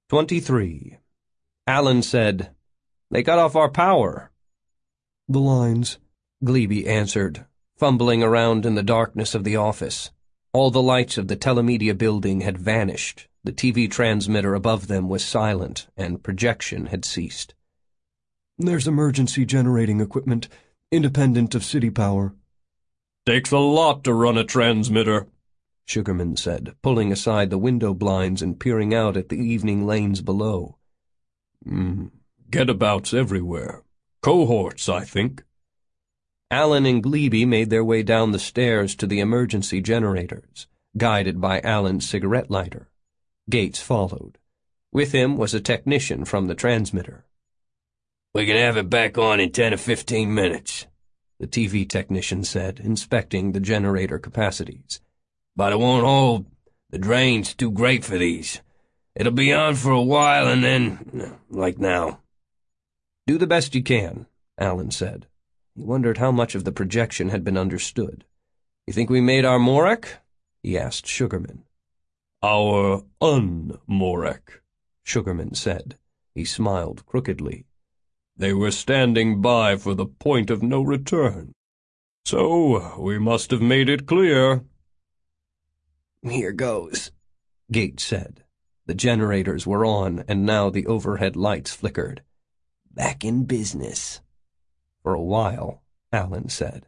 23. Allen said, "They cut off our power." "The lines," Gliebe answered, fumbling around in the darkness of the office. All the lights of the telemedia building had vanished. The TV transmitter above them was silent, and projection had ceased. "There's emergency generating equipment, independent of city power." "Takes a lot to run a transmitter," Sugarman said, pulling aside the window blinds and peering out at the evening lanes below. Get-abouts everywhere. Cohorts, I think." Allen and Gliebe made their way down the stairs to the emergency generators, guided by Allen's cigarette lighter. Gates followed. With him was a technician from the transmitter. "We can have it back on in 10 or 15 minutes, the TV technician said, inspecting the generator capacities. "But it won't hold. The drain's too great for these. It'll be on for a while and then, like now." "Do the best you can," Allen said. He wondered how much of the projection had been understood. "You think we made our Morek?" he asked Sugarman. "Our un-Morek," Sugarman said. He smiled crookedly. "They were standing by for the point of no return. So we must have made it clear." "Here goes," Gates said. The generators were on, and now the overhead lights flickered. "Back in business." "For a while," Allen said.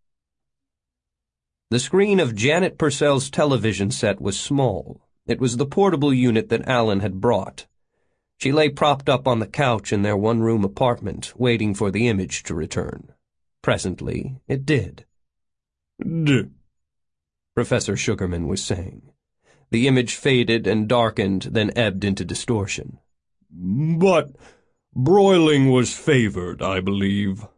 The screen of Janet Purcell's television set was small. It was the portable unit that Allen had brought. She lay propped up on the couch in their one-room apartment, waiting for the image to return. Presently, it did. Professor Sugarman was saying. The image faded and darkened, then ebbed into distortion. "But broiling was favored, I believe."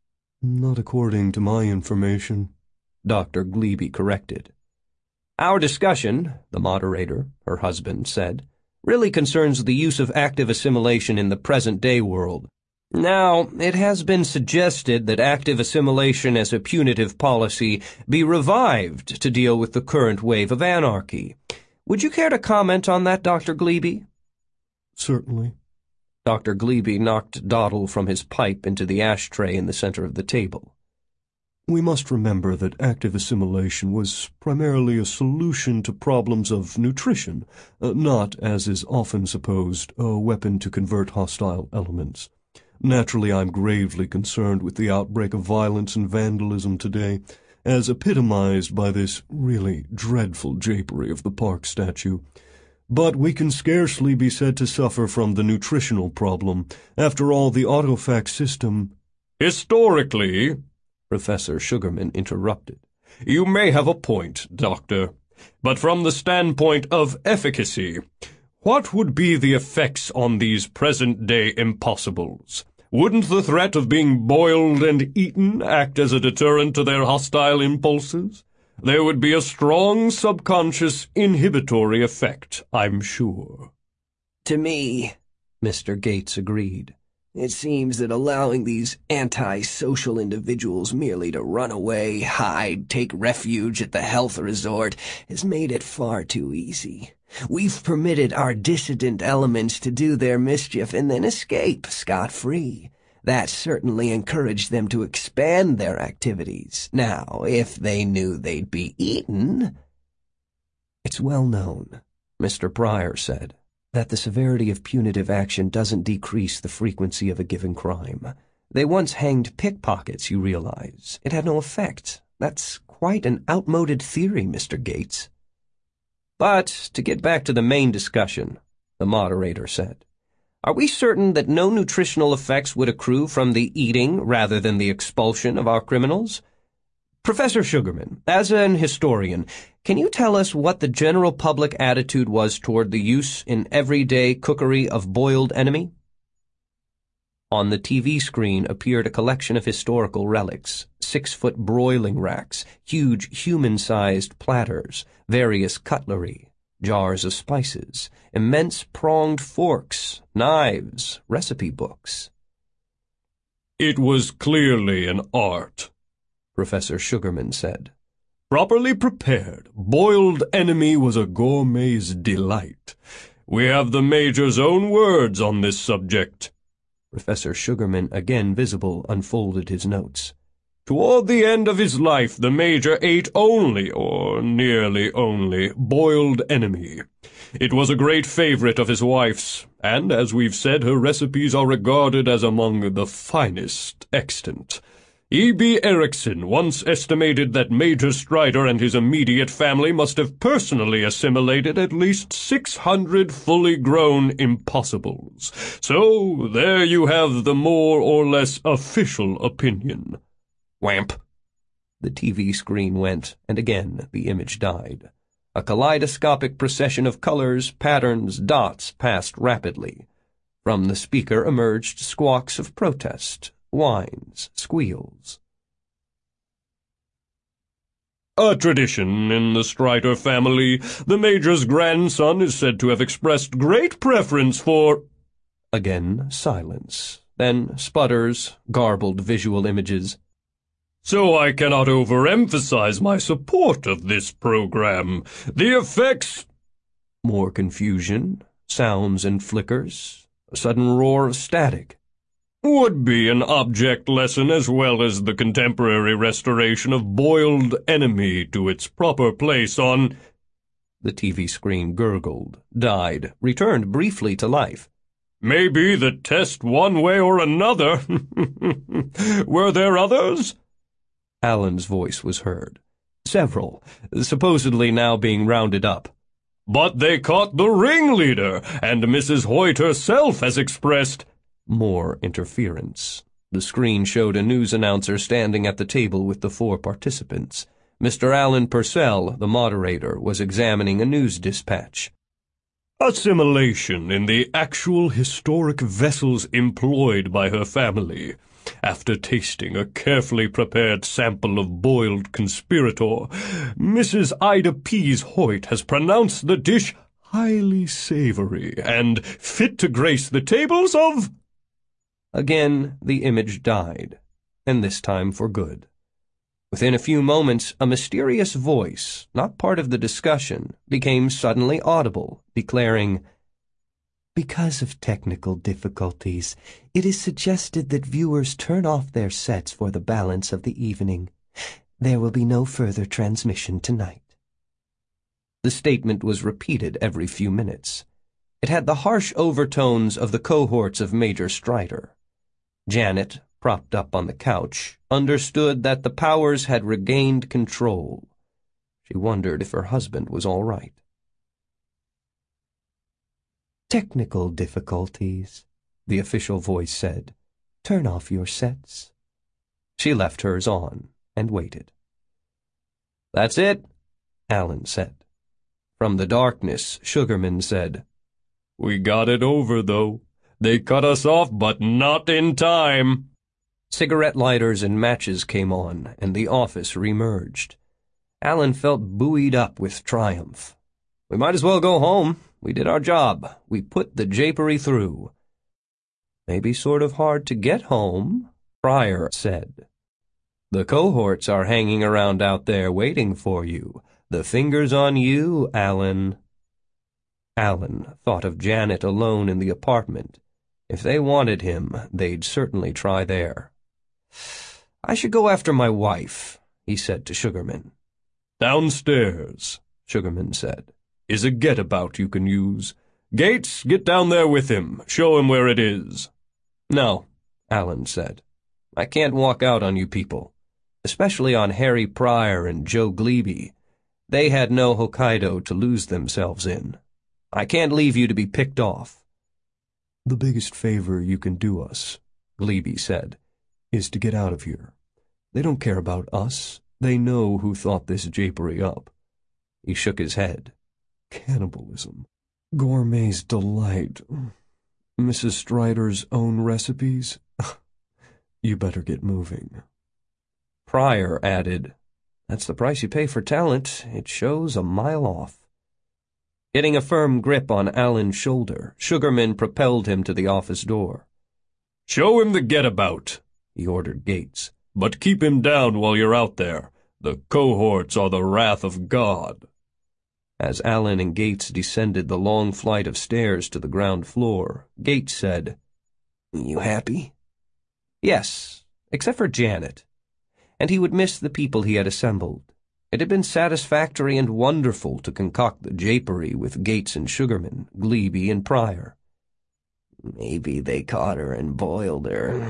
"Not according to my information," Dr. Gliebe corrected. "Our discussion," the moderator, her husband, said, "really concerns the use of active assimilation in the present-day world. Now, it has been suggested that active assimilation as a punitive policy be revived to deal with the current wave of anarchy. Would you care to comment on that, Dr. Gliebe?" "Certainly." Dr. Gliebe knocked dawdle from his pipe into the ashtray in the center of the table. "We must remember that active assimilation was primarily a solution to problems of nutrition, not, as is often supposed, a weapon to convert hostile elements. Naturally, I'm gravely concerned with the outbreak of violence and vandalism today, as epitomized by this really dreadful japery of the Park statue. But we can scarcely be said to suffer from the nutritional problem. After all, the autofax system—" "Historically," Professor Sugarman interrupted. "You may have a point, Doctor. But from the standpoint of efficacy, what would be the effects on these present-day impossibles? Wouldn't the threat of being boiled and eaten act as a deterrent to their hostile impulses? There would be a strong subconscious inhibitory effect, I'm sure." "To me," Mr. Gates agreed, "it seems that allowing these anti-social individuals merely to run away, hide, take refuge at the health resort has made it far too easy. We've permitted our dissident elements to do their mischief and then escape scot-free. That certainly encouraged them to expand their activities. Now, if they knew they'd be eaten—" "It's well known," Mr. Pryor said, "that the severity of punitive action doesn't decrease the frequency of a given crime. They once hanged pickpockets, you realize. It had no effect. That's quite an outmoded theory, Mr. Gates." "But, to get back to the main discussion," the moderator said, "are we certain that no nutritional effects would accrue from the eating rather than the expulsion of our criminals? Professor Sugarman, as an historian, can you tell us what the general public attitude was toward the use in everyday cookery of boiled enemy?" On the TV screen appeared a collection of historical relics, 6-foot broiling racks, huge human-sized platters, various cutlery, jars of spices, immense pronged forks, knives, recipe books. "It was clearly an art," Professor Sugarman said. "Properly prepared, boiled enemy was a gourmet's delight. We have the Major's own words on this subject. Professor Sugarman, again visible, unfolded his notes. Toward the end of his life, the Major ate only, or nearly only, boiled enemy. It was a great favorite of his wife's, and, as we've said, her recipes are regarded as among the finest extant. E.B. Erickson once estimated that Major Strider and his immediate family must have personally assimilated at least 600 fully grown impossibles. So, there you have the more or less official opinion. Whamp. The TV screen went, and again the image died. A kaleidoscopic procession of colors, patterns, dots passed rapidly. From the speaker emerged squawks of protest, whines, squeals. A tradition in the Strider family. The Major's grandson is said to have expressed great preference for— Again silence, then sputters, garbled visual images. So I cannot overemphasize my support of this program. The effects— More confusion, sounds and flickers, a sudden roar of static. Would be an object lesson as well as the contemporary restoration of boiled enemy to its proper place on— The TV screen gurgled, died, returned briefly to life. Maybe the test one way or another. Were there others? Alan's voice was heard. Several, supposedly now being rounded up. But they caught the ringleader, and Mrs. Hoyt herself has expressed— More interference. The screen showed a news announcer standing at the table with the 4 participants. Mr. Alan Purcell, the moderator, was examining a news dispatch. Assimilation in the actual historic vessels employed by her family. After tasting a carefully prepared sample of boiled conspirator, Mrs. Ida Pease Hoyt has pronounced the dish highly savory and fit to grace the tables of— Again the image died, and this time for good. Within a few moments, a mysterious voice, not part of the discussion, became suddenly audible, declaring, "Because of technical difficulties, it is suggested that viewers turn off their sets for the balance of the evening. There will be no further transmission tonight." The statement was repeated every few minutes. It had the harsh overtones of the cohorts of Major Strider. Janet, propped up on the couch, understood that the powers had regained control. She wondered if her husband was all right. "Technical difficulties," the official voice said. "Turn off your sets." She left hers on and waited. "That's it," Alan said. From the darkness, Sugarman said, "We got it over, though. They cut us off, but not in time." Cigarette lighters and matches came on, and the office remerged. Alan felt buoyed up with triumph. "We might as well go home. We did our job. We put the japery through." "Maybe sort of hard to get home," Pryor said. "The cohorts are hanging around out there waiting for you. The finger's on you, Alan." Alan thought of Janet alone in the apartment. If they wanted him, they'd certainly try there. "I should go after my wife," he said to Sugarman. "Downstairs," Sugarman said, "is a get-about you can use. Gates, get down there with him. Show him where it is." "No," Alan said. "I can't walk out on you people, especially on Harry Pryor and Joe Glebe. They had no Hokkaido to lose themselves in. I can't leave you to be picked off." "The biggest favor you can do us," Glebe said, "is to get out of here. They don't care about us. They know who thought this japery up." He shook his head. "Cannibalism. Gourmet's delight. Mrs. Strider's own recipes. You better get moving." Pryor added, "That's the price you pay for talent. It shows a mile off." Getting a firm grip on Alan's shoulder, Sugarman propelled him to the office door. "Show him the get-about," he ordered Gates. "But keep him down while you're out there. The cohorts are the wrath of God." As Allen and Gates descended the long flight of stairs to the ground floor, Gates said, "You happy?" Yes, except for Janet. And he would miss the people he had assembled. It had been satisfactory and wonderful to concoct the japery with Gates and Sugarman, Gleeby and Pryor. "Maybe they caught her and boiled her."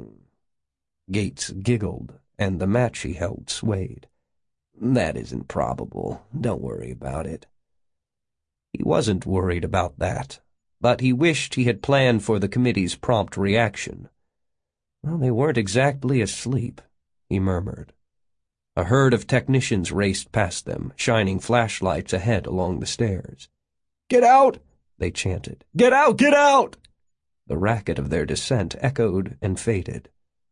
Gates giggled, and the match he held swayed. "That isn't probable. Don't worry about it." He wasn't worried about that, but he wished he had planned for the committee's prompt reaction. Well, they weren't exactly asleep, he murmured. A herd of technicians raced past them, shining flashlights ahead along the stairs. "Get out!" they chanted. "Get out! Get out!" The racket of their descent echoed and faded.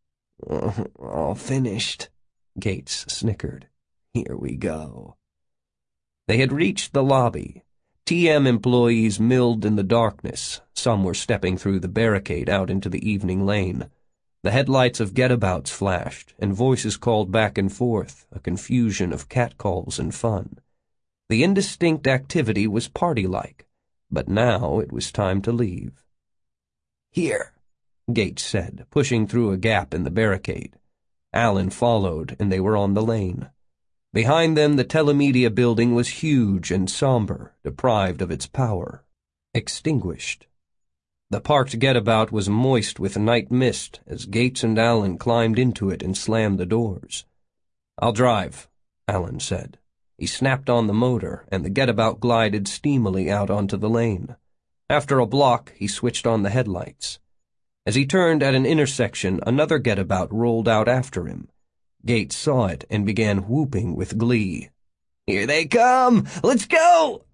"All finished," Gates snickered. "Here we go." They had reached the lobby. TM employees milled in the darkness. Some were stepping through the barricade out into the evening lane. The headlights of getabouts flashed, and voices called back and forth, a confusion of catcalls and fun. The indistinct activity was party-like, but now it was time to leave. "Here," Gates said, pushing through a gap in the barricade. Allen followed, and they were on the lane. Behind them, the telemedia building was huge and somber, deprived of its power, extinguished. The parked getabout was moist with night mist as Gates and Allen climbed into it and slammed the doors. "I'll drive," Allen said. He snapped on the motor, and the getabout glided steamily out onto the lane. After a block, he switched on the headlights. As he turned at an intersection, another getabout rolled out after him. Gates saw it and began whooping with glee. "Here they come! Let's go!"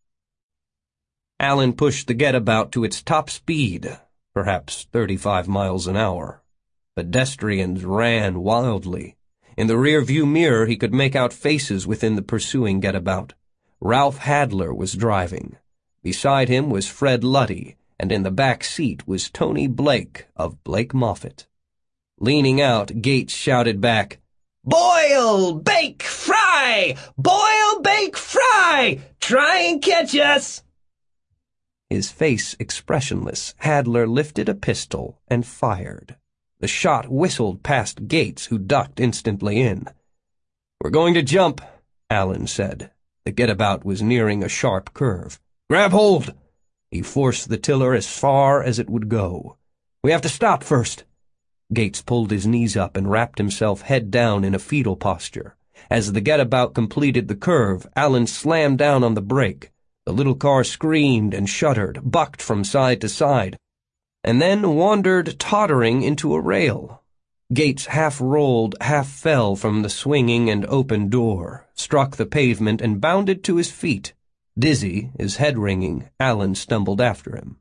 Allen pushed the getabout to its top speed, perhaps 35 miles an hour. Pedestrians ran wildly. In the rear-view mirror, he could make out faces within the pursuing getabout. Ralph Hadler was driving. Beside him was Fred Luddy, and in the back seat was Tony Blake of Blake Moffett. Leaning out, Gates shouted back, "Boil, bake, fry! Boil, bake, fry! Try and catch us!" His face expressionless, Hadler lifted a pistol and fired. The shot whistled past Gates, who ducked instantly in. "We're going to jump," Allen said. The getabout was nearing a sharp curve. "Grab hold!" He forced the tiller as far as it would go. "We have to stop first." Gates pulled his knees up and wrapped himself head down in a fetal posture. As the getabout completed the curve, Allen slammed down on the brake. The little car screamed and shuddered, bucked from side to side, and then wandered tottering into a rail. Gates half rolled, half fell from the swinging and open door, struck the pavement, and bounded to his feet. Dizzy, his head ringing, Allen stumbled after him.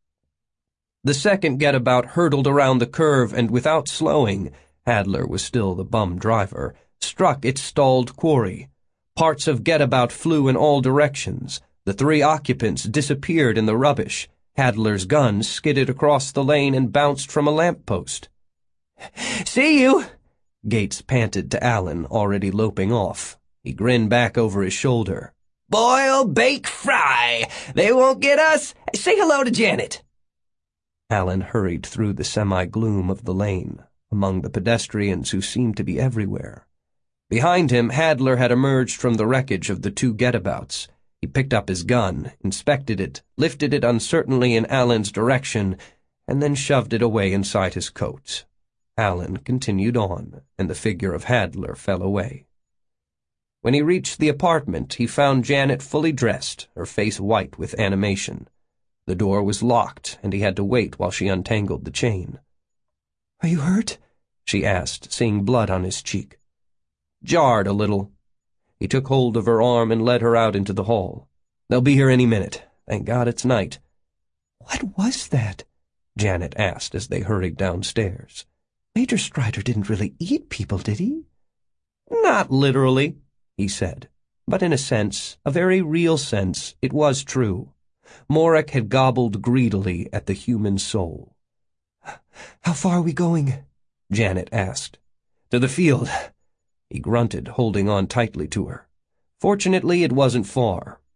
The second getabout hurtled around the curve and, without slowing, Hadler was still the bum driver, struck its stalled quarry. Parts of getabout flew in all directions. The 3 occupants disappeared in the rubbish. Hadler's gun skidded across the lane and bounced from a lamppost. "See you!" Gates panted to Allen, already loping off. He grinned back over his shoulder. "Boil, bake, fry! They won't get us! Say hello to Janet!" Allen hurried through the semi-gloom of the lane, among the pedestrians who seemed to be everywhere. Behind him, Hadler had emerged from the wreckage of the 2 getabouts. He picked up his gun, inspected it, lifted it uncertainly in Allen's direction, and then shoved it away inside his coat. Allen continued on, and the figure of Hadler fell away. When he reached the apartment, he found Janet fully dressed, her face white with animation. The door was locked, and he had to wait while she untangled the chain. "Are you hurt?" she asked, seeing blood on his cheek. "Jarred a little." He took hold of her arm and led her out into the hall. "They'll be here any minute. Thank God it's night." "What was that?" Janet asked as they hurried downstairs. "Major Strider didn't really eat people, did he?" "Not literally," he said. But in a sense, a very real sense, it was true. Morek had gobbled greedily at the human soul. "How far are we going?" Janet asked. "To the field." He grunted, holding on tightly to her. Fortunately, it wasn't far.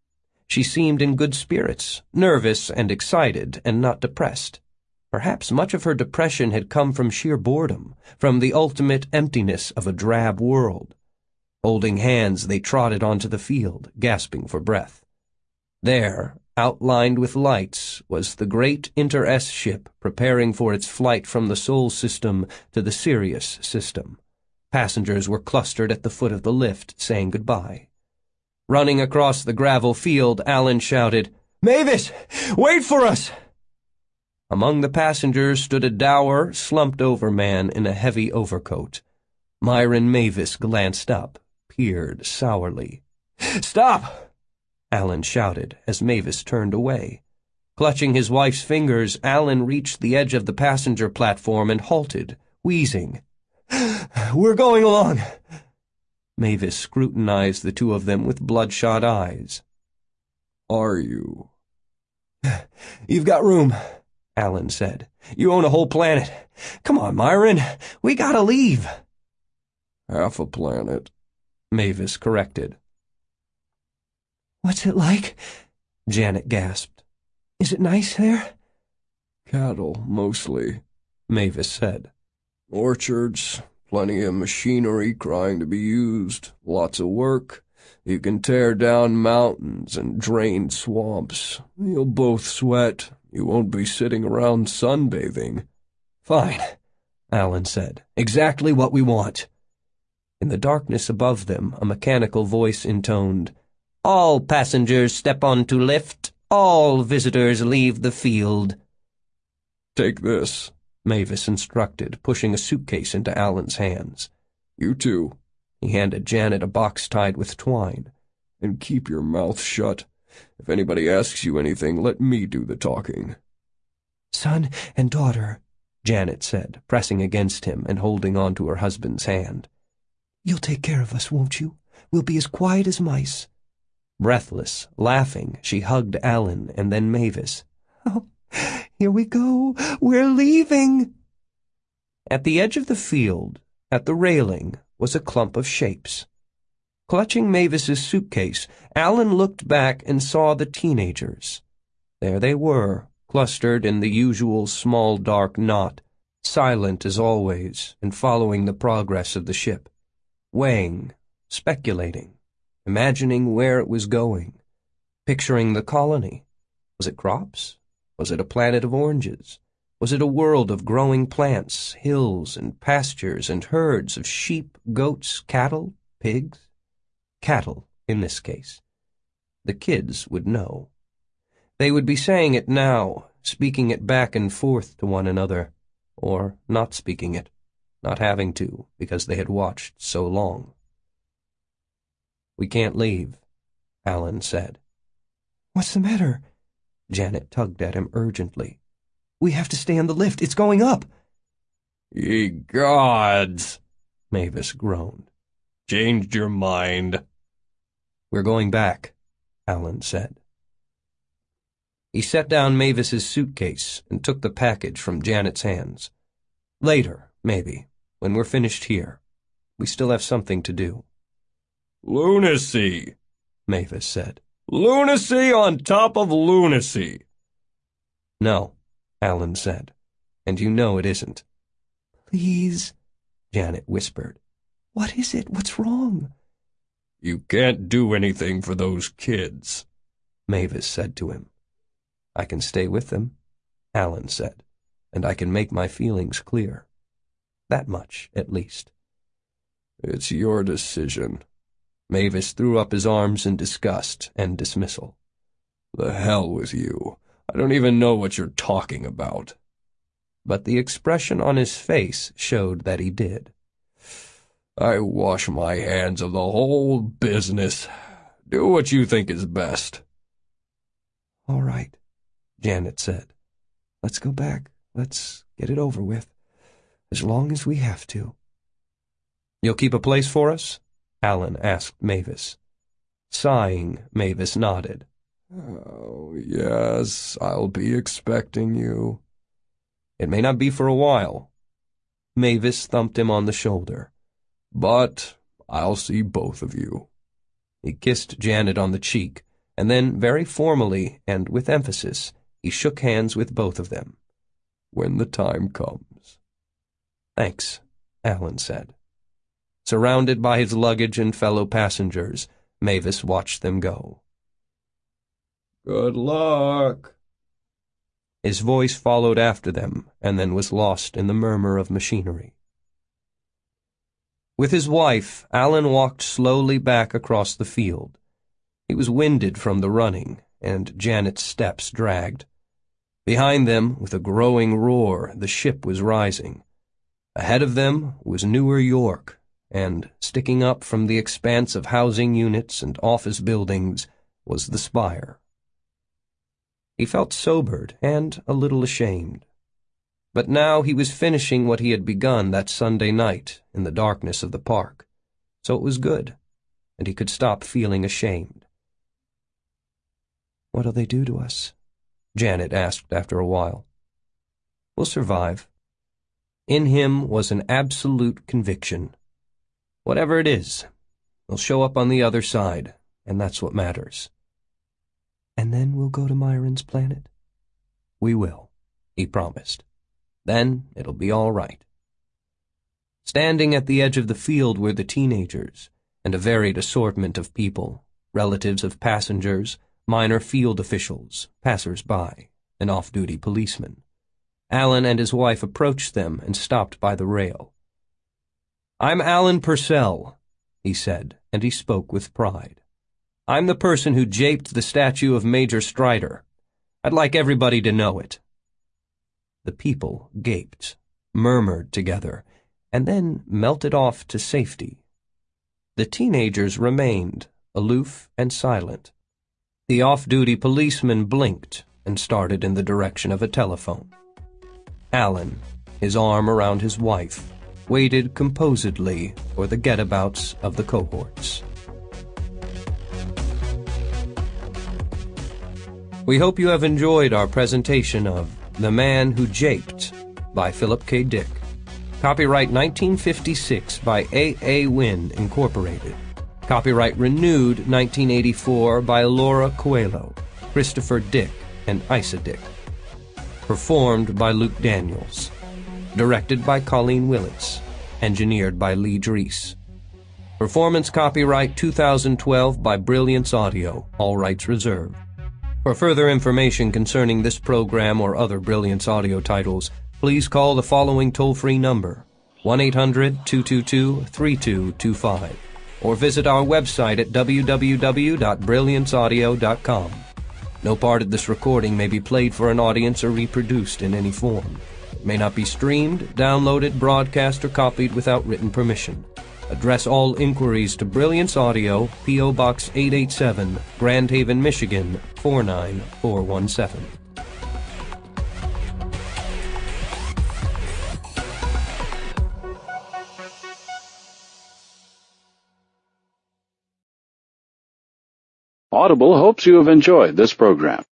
She seemed in good spirits, nervous and excited, and not depressed. Perhaps much of her depression had come from sheer boredom, from the ultimate emptiness of a drab world. Holding hands, they trotted onto the field, gasping for breath. There, outlined with lights, was the great Inter-S ship preparing for its flight from the Sol system to the Sirius system. Passengers were clustered at the foot of the lift, saying goodbye. Running across the gravel field, Alan shouted, "Mavis, wait for us!" Among the passengers stood a dour, slumped-over man in a heavy overcoat. Myron Mavis glanced up, peered sourly. "Stop!" Alan shouted as Mavis turned away. Clutching his wife's fingers, Alan reached the edge of the passenger platform and halted, wheezing. "We're going along." Mavis scrutinized the two of them with bloodshot eyes. "Are you?" "You've got room," Alan said. "You own a whole planet. Come on, Myron. We gotta leave." "Half a planet," Mavis corrected. "What's it like?" Janet gasped. "Is it nice there?" "Cattle, mostly," Mavis said. "Orchards, plenty of machinery crying to be used, lots of work. You can tear down mountains and drain swamps. You'll both sweat. You won't be sitting around sunbathing." "Fine," Alan said. "Exactly what we want." In the darkness above them, a mechanical voice intoned, "All passengers step onto lift. All visitors leave the field." "Take this," Mavis instructed, pushing a suitcase into Alan's hands. "You too." He handed Janet a box tied with twine. "And keep your mouth shut. If anybody asks you anything, let me do the talking." "Son and daughter," Janet said, pressing against him and holding on to her husband's hand. "You'll take care of us, won't you? We'll be as quiet as mice." Breathless, laughing, she hugged Alan and then Mavis. "Oh, here we go. We're leaving." At the edge of the field, at the railing, was a clump of shapes. Clutching Mavis's suitcase, Alan looked back and saw the teenagers. There they were, clustered in the usual small dark knot, silent as always and following the progress of the ship, weighing, speculating, imagining where it was going, picturing the colony. Was it crops? Was it a planet of oranges? Was it a world of growing plants, hills and pastures and herds of sheep, goats, cattle, pigs? Cattle, in this case. The kids would know. They would be saying it now, speaking it back and forth to one another, or not speaking it, not having to, because they had watched so long. "We can't leave," Alan said. "What's the matter?" Janet tugged at him urgently. "We have to stay on the lift. It's going up." "Ye gods," Mavis groaned. "Changed your mind." "We're going back," Alan said. He set down Mavis's suitcase and took the package from Janet's hands. "Later, maybe, when we're finished here. We still have something to do." "Lunacy," Mavis said. "Lunacy on top of lunacy." "No," Alan said, "and you know it isn't." "Please," Janet whispered. "What is it? What's wrong?" "You can't do anything for those kids," Mavis said to him. "I can stay with them," Alan said, "and I can make my feelings clear. That much, at least." "It's your decision." Mavis threw up his arms in disgust and dismissal. "The hell with you. I don't even know what you're talking about." But the expression on his face showed that he did. "I wash my hands of the whole business. Do what you think is best." "All right," Janet said. "Let's go back. Let's get it over with. As long as we have to." "You'll keep a place for us?" Alan asked Mavis. Sighing, Mavis nodded. "Oh, yes, I'll be expecting you." "It may not be for a while." Mavis thumped him on the shoulder. "But I'll see both of you." He kissed Janet on the cheek, and then very formally and with emphasis he shook hands with both of them. "When the time comes." "Thanks," Alan said. Surrounded by his luggage and fellow passengers, Mavis watched them go. "Good luck." His voice followed after them and then was lost in the murmur of machinery. With his wife, Alan walked slowly back across the field. He was winded from the running, and Janet's steps dragged. Behind them, with a growing roar, the ship was rising. Ahead of them was Newer York, and sticking up from the expanse of housing units and office buildings was the spire. He felt sobered and a little ashamed. But now he was finishing what he had begun that Sunday night in the darkness of the park, so it was good, and he could stop feeling ashamed. "What'll they do to us?" Janet asked after a while. "We'll survive." In him was an absolute conviction. Whatever it is, we'll show up on the other side, and that's what matters. "And then we'll go to Myron's planet?" "We will," he promised. "Then it'll be all right." Standing at the edge of the field were the teenagers, and a varied assortment of people, relatives of passengers, minor field officials, passers-by, and off-duty policemen. Alan and his wife approached them and stopped by the rail. "I'm Alan Purcell," he said, and he spoke with pride. "I'm the person who japed the statue of Major Strider. I'd like everybody to know it." The people gaped, murmured together, and then melted off to safety. The teenagers remained, aloof and silent. The off-duty policeman blinked and started in the direction of a telephone. Alan, his arm around his wife, waited composedly for the get-abouts of the cohorts. We hope you have enjoyed our presentation of The Man Who Japed by Philip K. Dick. Copyright 1956 by A.A. Wynn, Incorporated. Copyright renewed 1984 by Laura Coelho, Christopher Dick, and Isa Dick. Performed by Luke Daniels. Directed by Colleen Willits. Engineered by Lee Drees. Performance copyright 2012 by Brilliance Audio, all rights reserved. For further information concerning this program or other Brilliance Audio titles, please call the following toll-free number, 1-800-222-3225, or visit our website at www.brillianceaudio.com. No part of this recording may be played for an audience or reproduced in any form. It may not be streamed, downloaded, broadcast, or copied without written permission. Address all inquiries to Brilliance Audio, P.O. Box 887, Grand Haven, Michigan, 49417. Audible hopes you have enjoyed this program.